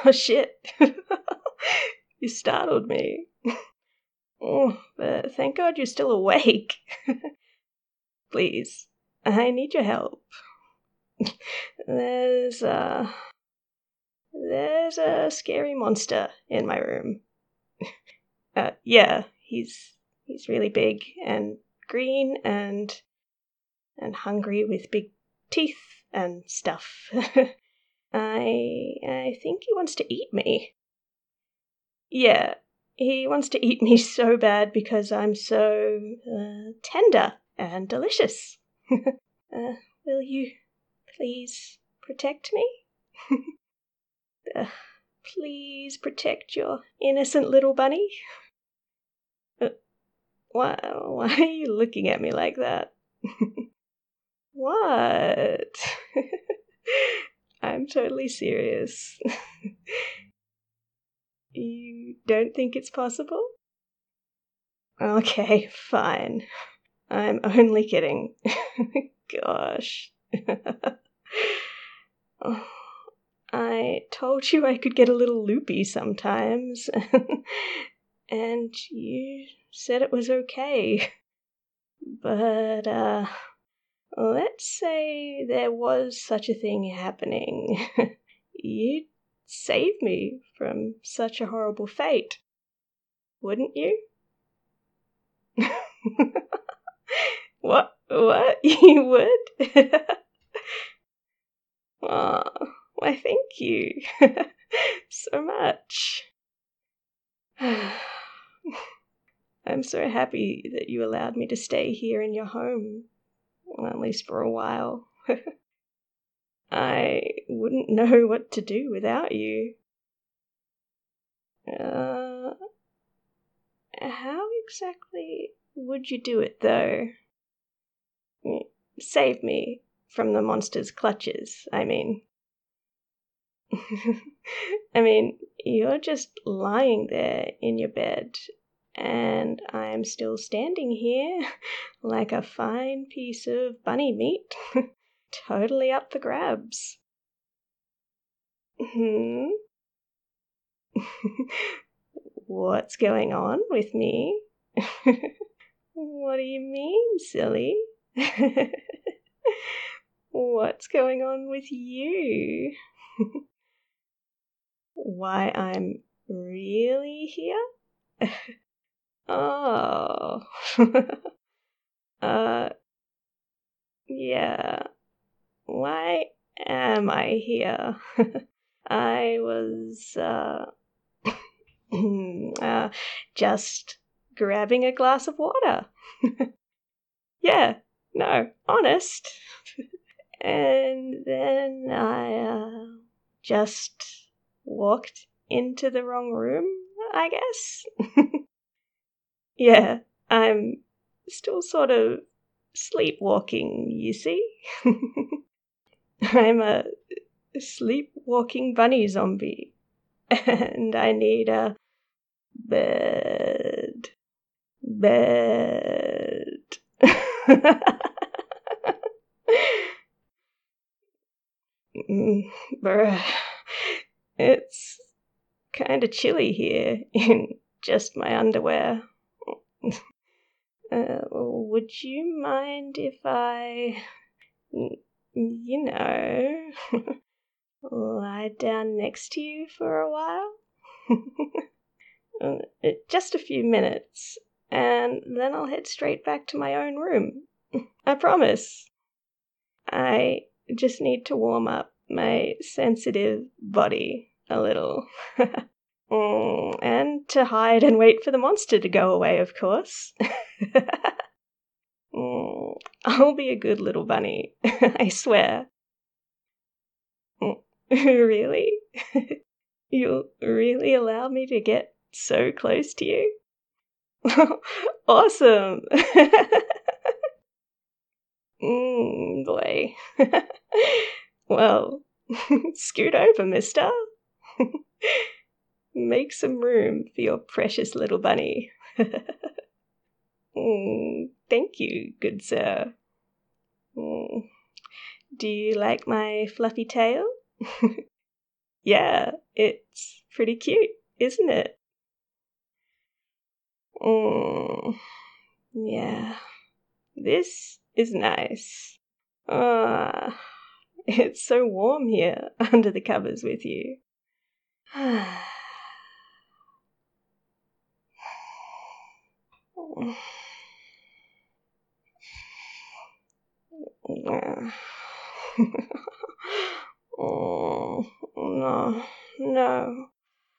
Oh, shit. You startled me. Oh, but thank God you're still awake. Please, I need your help. There's a scary monster in my room. Yeah, he's really big and green and hungry with big teeth and stuff. I think he wants to eat me. Yeah, he wants to eat me so bad because I'm so tender and delicious. Will you please protect me? Please protect your innocent little bunny. Why are you looking at me like that? What? I'm totally serious. You don't think it's possible? Okay, fine. I'm only kidding. Gosh. Oh, I told you I could get a little loopy sometimes. And you said it was okay. But, let's say there was such a thing happening. You'd save me from such a horrible fate, wouldn't you? What? You would? Oh, why, thank you so much. I'm so happy that you allowed me to stay here in your home, well, at least for a while. I wouldn't know what to do without you. How exactly would you do it, though? Save me from the monster's clutches, I mean. I mean, you're just lying there in your bed, and I'm still standing here like a fine piece of bunny meat, totally up for grabs. What's going on with me? What do you mean, silly? What's going on with you? Why, I'm really here? Oh. Yeah. Why am I here? I was, just grabbing a glass of water. Yeah, no, honest. And then I, just walked into the wrong room, I guess. Yeah, I'm still sort of sleepwalking, you see. I'm a sleepwalking bunny zombie, and I need a bed. Bruh, it's kinda chilly here in just my underwear. Would you mind if I, you know, lie down next to you for a while? Just a few minutes, and then I'll head straight back to my own room. I promise. I just need to warm up my sensitive body a little. And to hide and wait for the monster to go away, of course. I'll be a good little bunny, I swear. Really? You'll really allow me to get so close to you? Awesome! Boy. Well, scoot over, mister. Make some room for your precious little bunny. Thank you, good sir. Do you like my fluffy tail? Yeah, it's pretty cute, isn't it? Yeah, this is nice. It's so warm here under the covers with you. Oh, no.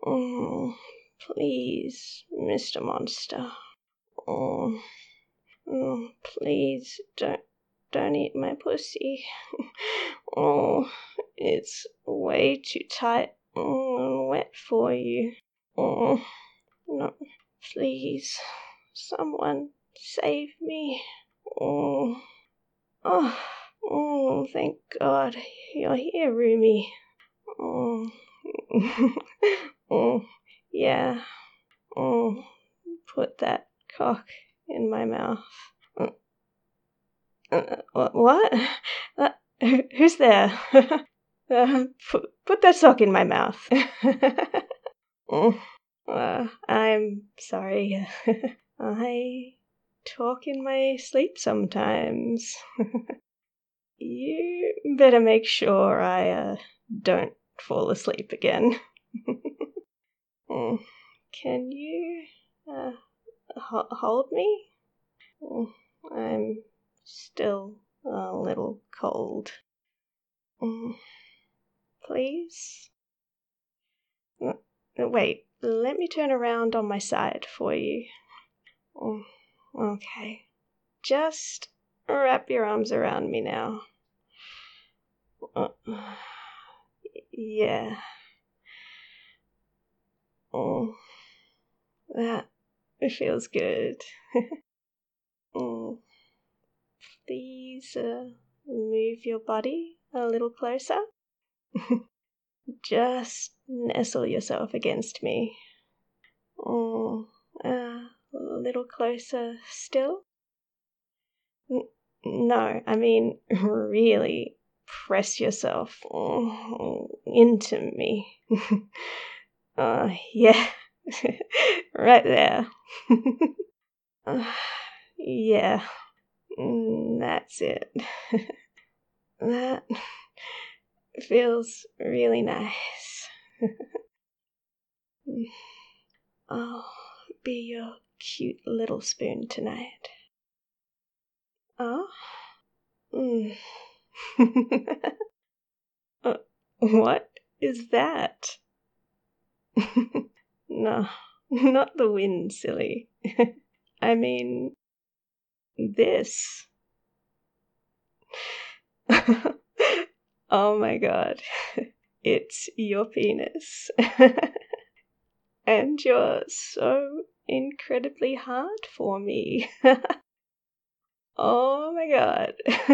Please, Mr. Monster. Oh, please don't eat my pussy. Oh, it's way too tight and wet for you. Oh, no, please, someone save me. Oh, thank God you're here, Rumi. Oh, oh, yeah. Oh, put that cock in my mouth. What? Who's there? Put that sock in my mouth. I'm sorry. I talk in my sleep sometimes. You better make sure I don't fall asleep again. Can you hold me? I'm still a little cold. Please? Wait, let me turn around on my side for you. Okay. Just wrap your arms around me now. Yeah. That feels good. Please move your body a little closer. Just nestle yourself against me. A little closer still. No, I mean really press yourself into me. Yeah, right there. Yeah, that's it. That feels really nice. I'll be your cute little spoon tonight. Oh? What is that? No, not the wind, silly. I mean, this. Oh my God. It's your penis. And you're so incredibly hard for me. Oh my God.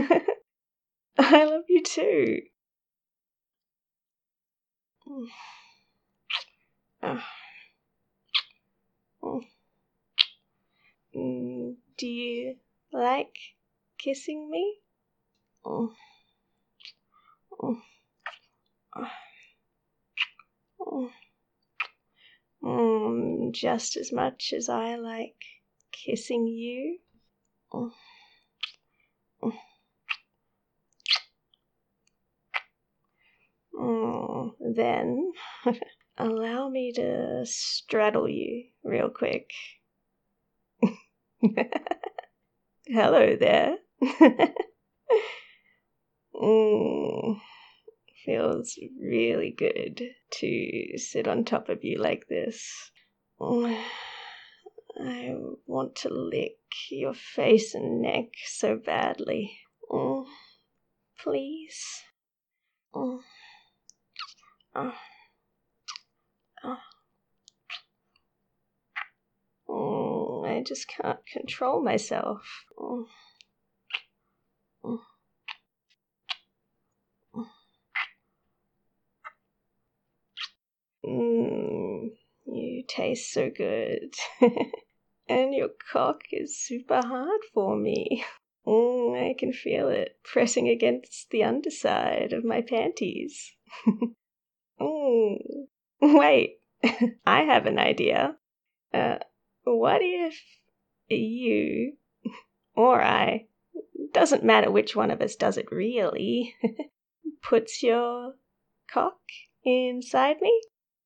I love you too. Do you like kissing me? Just as much as I like kissing you. Then allow me to straddle you real quick. Hello there. Feels really good to sit on top of you like this. I want to lick your face and neck so badly. Please. I just can't control myself. You taste so good. And your cock is super hard for me. I can feel it pressing against the underside of my panties. Wait, I have an idea. What if you or I, doesn't matter which one of us does it really, puts your cock inside me?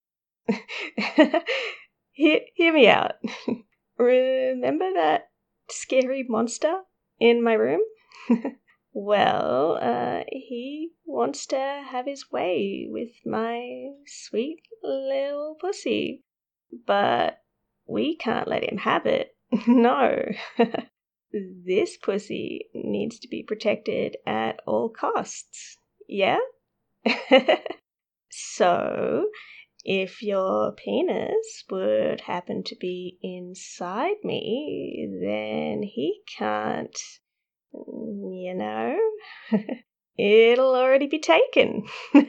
Hear me out. Remember that scary monster in my room? Well, he wants to have his way with my sweet little pussy, but we can't let him have it. No. This pussy needs to be protected at all costs. Yeah? So, if your penis would happen to be inside me, then he can't, you know, it'll already be taken.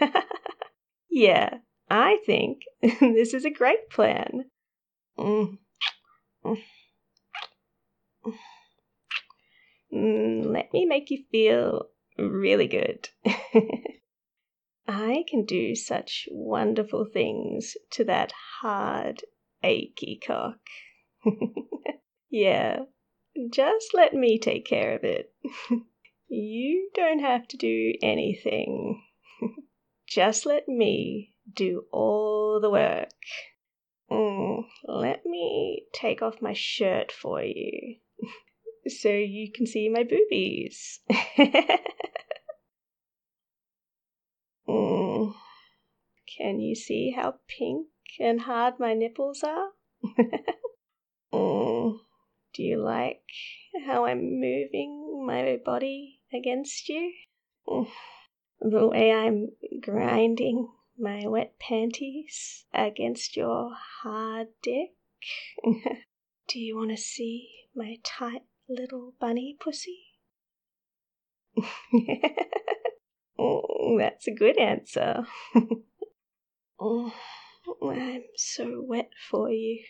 Yeah, I think this is a great plan. Let me make you feel really good. I can do such wonderful things to that hard, achy cock. Yeah, just let me take care of it. You don't have to do anything. Just let me do all the work. Let me take off my shirt for you so you can see my boobies. Can you see how pink and hard my nipples are? Do you like how I'm moving my body against you? The way I'm grinding my wet panties against your hard dick? Do you want to see my tight little bunny pussy? That's a good answer. I'm so wet for you.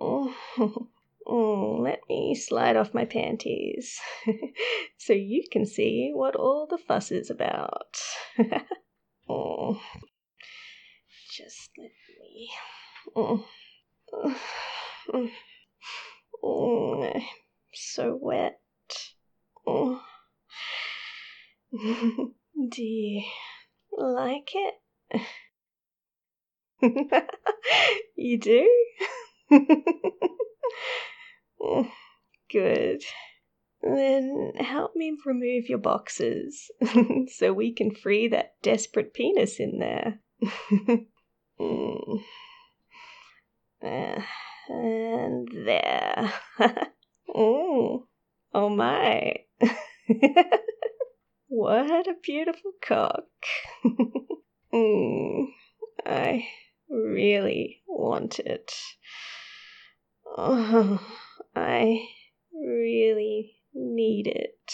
Let me slide off my panties so you can see what all the fuss is about. Just let me. I'm so wet. Do you like it? You do? Good. Then help me remove your boxes so we can free that desperate penis in there. And there. Oh my. What a beautiful cock. I really want it. Oh, I really need it.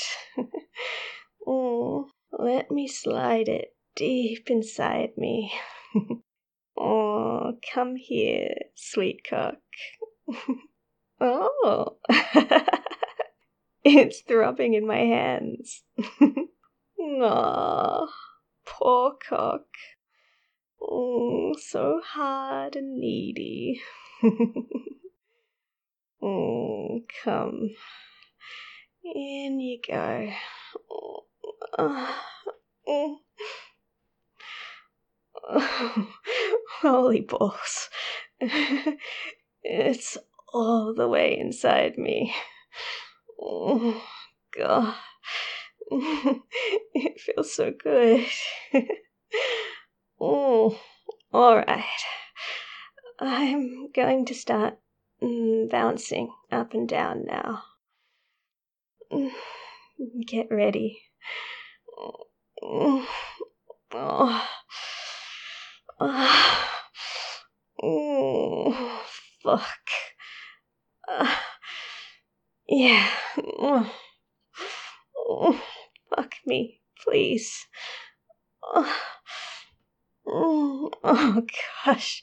Let me slide it deep inside me. Come here, sweet cock. Oh, it's throbbing in my hands. Aw, poor cock. So hard and needy. Come. In you go. Holy balls. It's all the way inside me. Oh, God. It feels so good. All right. I'm going to start bouncing up and down now. Get ready. Fuck. Yeah. Fuck me, please. Oh gosh.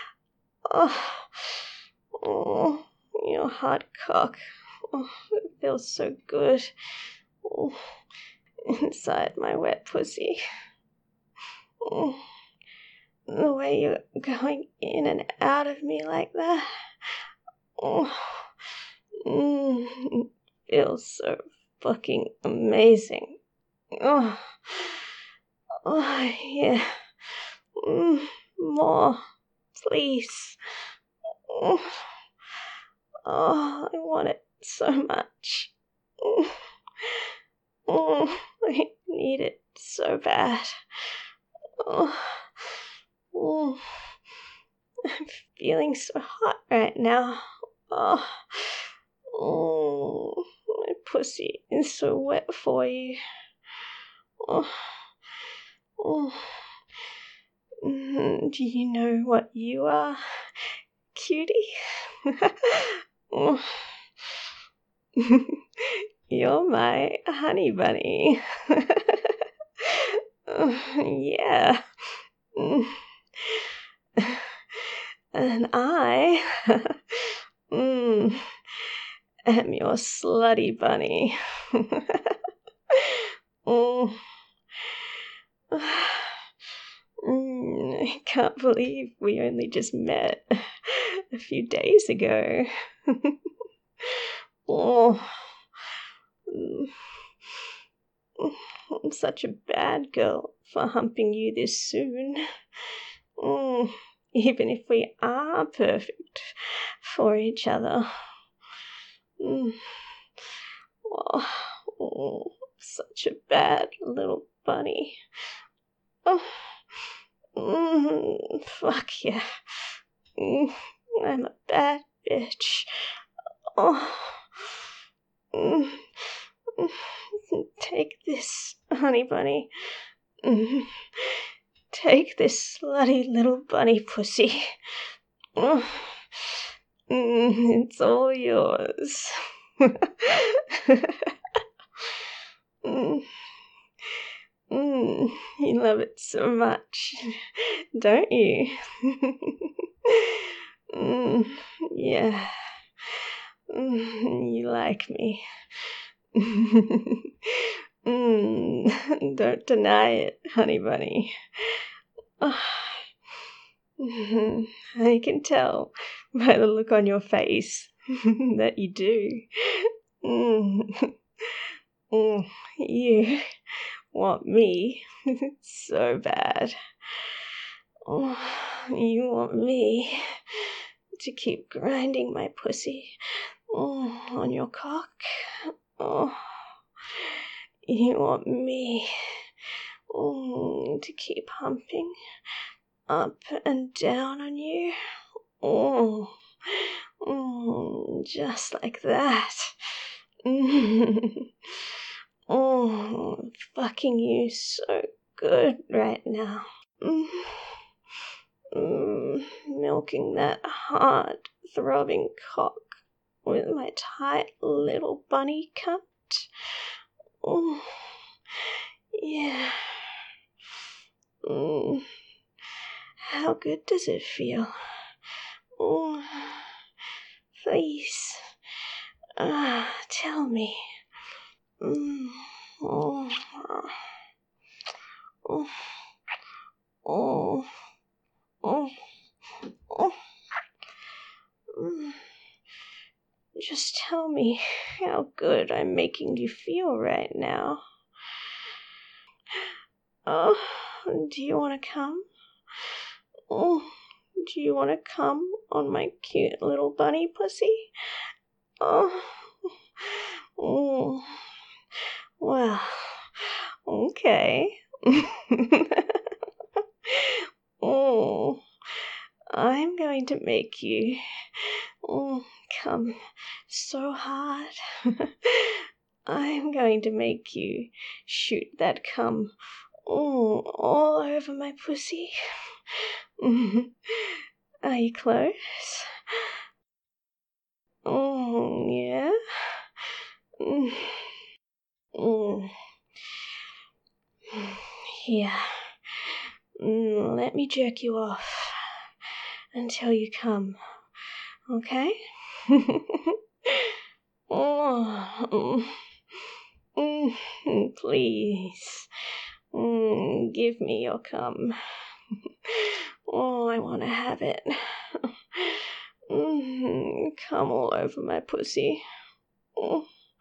Your hard cock. It feels so good. Inside my wet pussy. the way you're going in and out of me like that. Oh, feels so fucking amazing. Oh, yeah. More, please. Oh, I want it so much. I need it so bad. I'm feeling so hot right now. My pussy is so wet for you. Do you know what you are, cutie? You're my honey bunny. Yeah. And I am your slutty bunny. I can't believe we only just met a few days ago. I'm such a bad girl for humping you this soon. Even if we are perfect for each other. Such a bad little bunny. Fuck yeah. I'm a bad bitch. Take this, honey bunny. Take this slutty little bunny pussy. It's all yours. You love it so much, don't you? Yeah. You like me. Don't deny it, honey bunny. I can tell by the look on your face that you do. You want me so bad. You want me to keep grinding my pussy on your cock. You want me to keep humping up and down on you. Just like that. Fucking you so good right now. Milking that hard, throbbing cock with my tight little bunny cunt. Yeah. How good does it feel? Please. Tell me. Just tell me how good I'm making you feel right now. Do you want to come? Do you want to come on my cute little bunny pussy? Well, okay. I'm going to make you come so hard. I'm going to make you shoot that cum all over my pussy. Are you close? Yeah? Here. Let me jerk you off until you come. Okay? Please. Give me your cum. Oh, I want to have it. Come all over my pussy. Oh,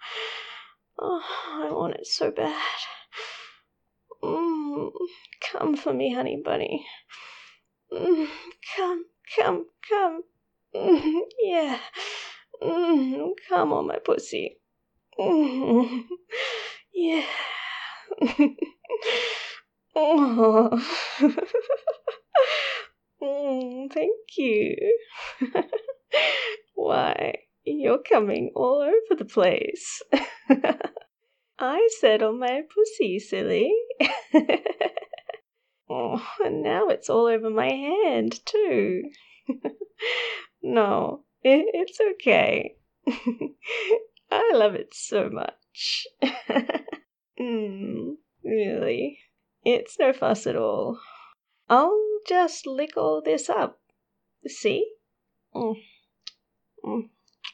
I want it so bad. Come for me, honey bunny. Come. Yeah. Come on my pussy. Yeah. Oh. Thank you. Why, you're coming all over the place. I said on my pussy, silly. Oh, and now it's all over my hand, too. No, it's okay. I love it so much. Really? It's no fuss at all. I'll just lick all this up. See? Mm. Mm.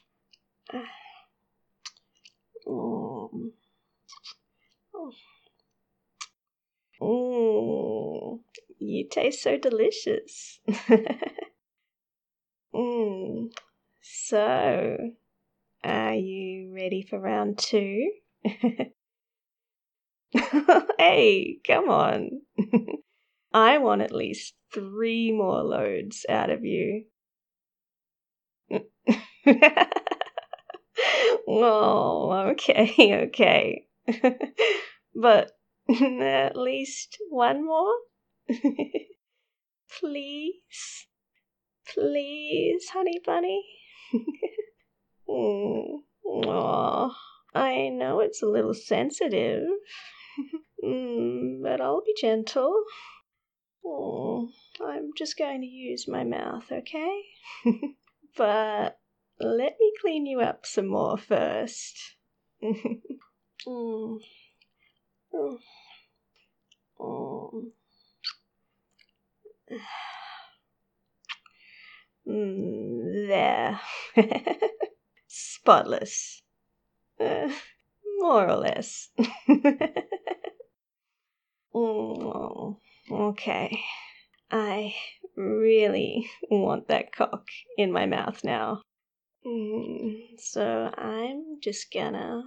Mm. You taste so delicious. So, are you ready for round 2? Hey, come on. I want at least 3 more loads out of you. Oh, okay. But at least 1 more? Please? Please, honey bunny? Aw, I know it's a little sensitive, but I'll be gentle. I'm just going to use my mouth, okay? But let me clean you up some more first. There. Spotless. More or less. Okay. I really want that cock in my mouth now. So I'm just gonna...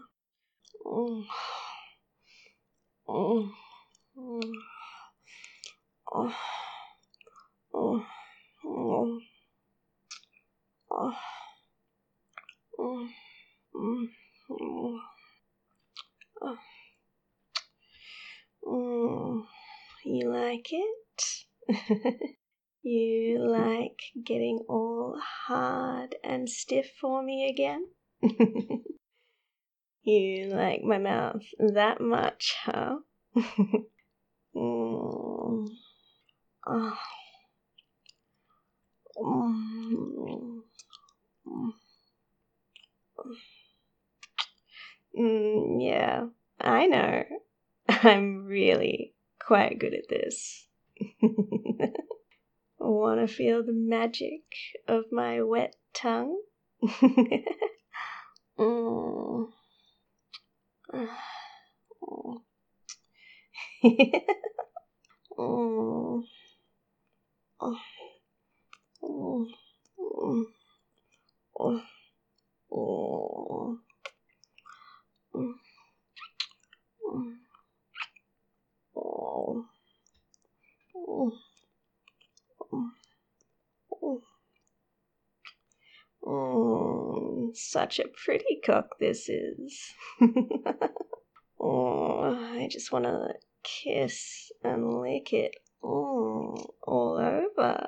You like it? You like getting all hard and stiff for me again? You like my mouth that much, huh? Yeah, I know. I'm really quite good at this. Want to feel the magic of my wet tongue? Such a pretty cock this is. I just want to kiss and lick it all over.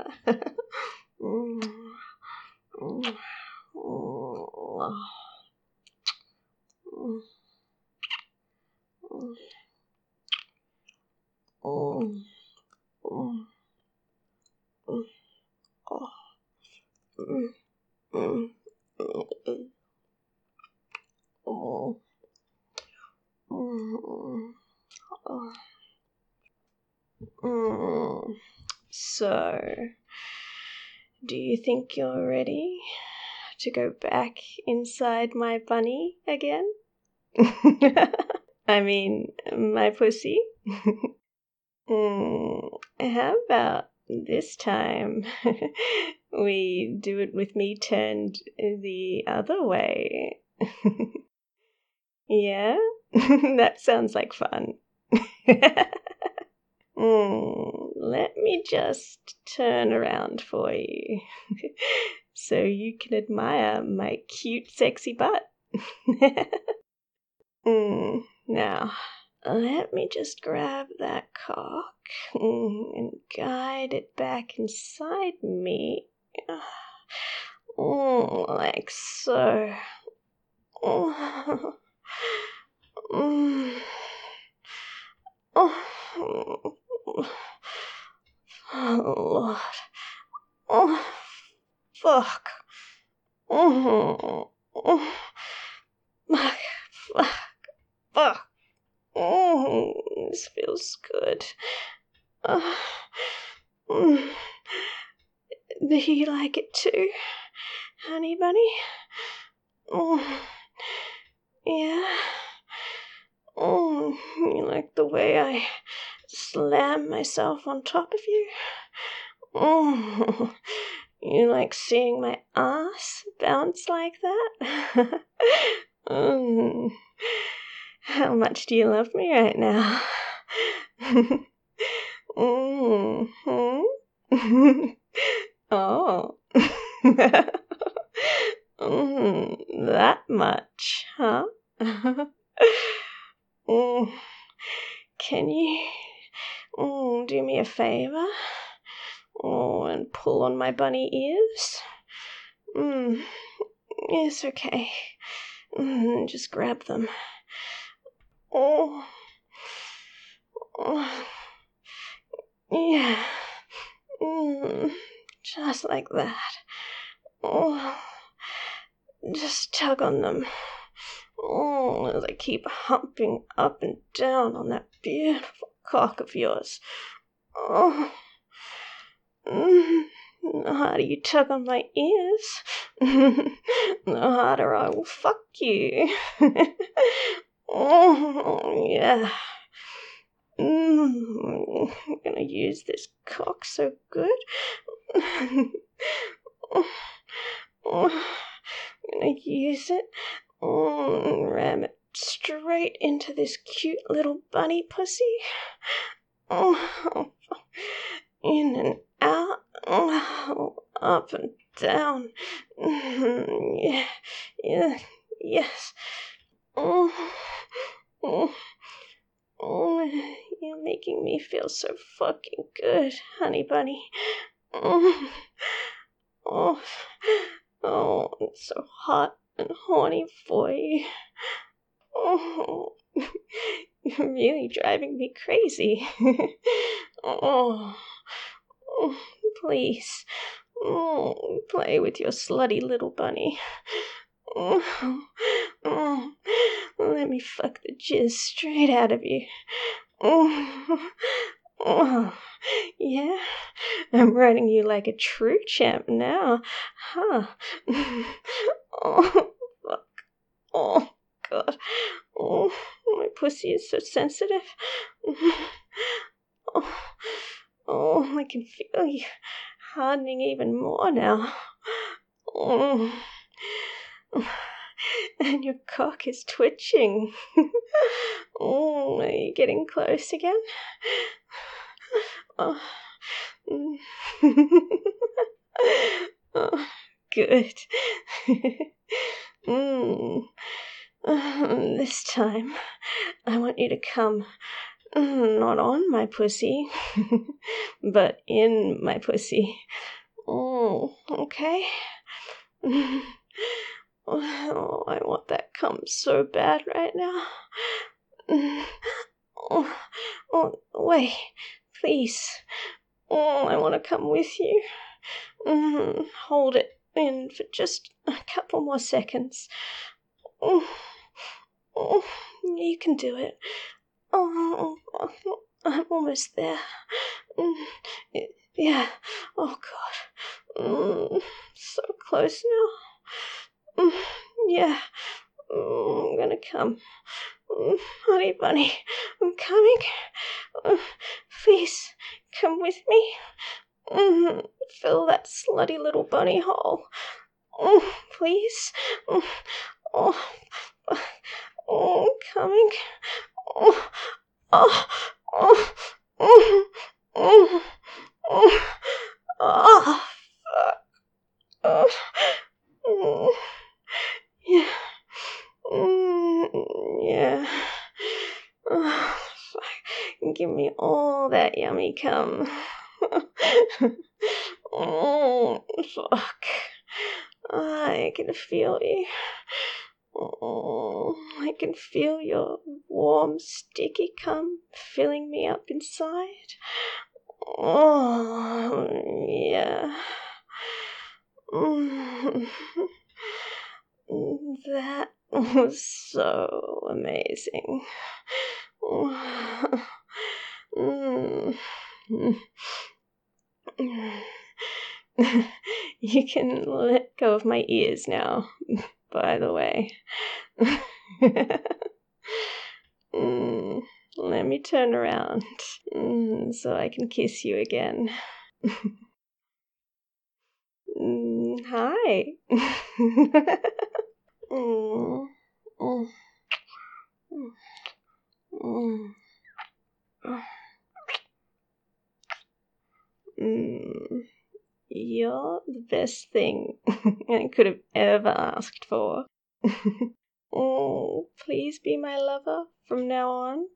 So, do you think you're ready to go back inside my bunny again? I mean, my pussy? How about this time we do it with me turned the other way. Yeah? That sounds like fun. Let me just turn around for you so you can admire my cute, sexy butt. Now, let me just grab that cock and guide it back inside me. Like so. Oh, Lord. Oh, fuck. Fuck. This feels good. Do you like it too, honey bunny? Yeah. You like the way I slam myself on top of you? You like seeing my ass bounce like that? How much do you love me right now? Oh. That much, huh? Can you do me a favor? And pull on my bunny ears? It's okay. Just grab them. Yeah. Just like that. Just tug on them. As I keep humping up and down on that beautiful cock of yours. The harder you tug on my ears, the harder I will fuck you. Yeah. I'm gonna use this cock so good. I'm gonna use it. Ram it straight into this cute little bunny pussy. In and out. Up and down. Yeah. Yes. You're making me feel so fucking good, honey bunny. It's so hot and horny for you. You're really driving me crazy. Please, play with your slutty little bunny. Let me fuck the jizz straight out of you. Yeah, I'm riding you like a true champ now, huh? Fuck. Oh, God. My pussy is so sensitive. I can feel you hardening even more now. And your cock is twitching. Are you getting close again? Good. This time, I want you to come not on my pussy, but in my pussy. Okay? I want that cum so bad right now. Wait, please. I want to come with you. Hold it in for just a couple more seconds. You can do it. I'm almost there. Yeah. Oh, God. So close now. Yeah. I'm gonna come. Honey bunny, I'm coming. Please, come with me. Fill that slutty little bunny hole. Please. Oh, coming. Oh, oh, oh, oh, oh, oh, fuck. Oh, yeah. Yeah. Oh, fuck. Give me all that yummy cum. Oh, fuck. I can feel you. Oh, I can feel your warm, sticky cum filling me up inside. Oh, yeah. That was so amazing. You can let go of my ears now, by the way. Let me turn around so I can kiss you again. Hi. You're the best thing I could have ever asked for. Please be my lover from now on.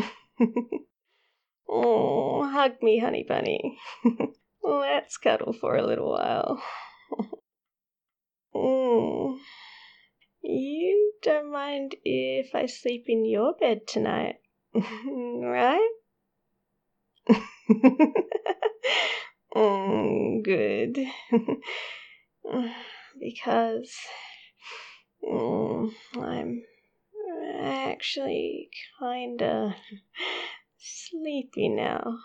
Hug me, honey bunny. Let's cuddle for a little while. You don't mind if I sleep in your bed tonight, right? Good. Because I'm actually kinda sleepy now.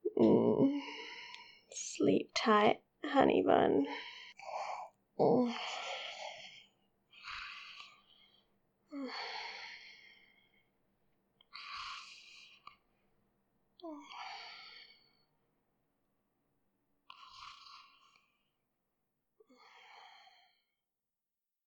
Sleep tight, honey bun.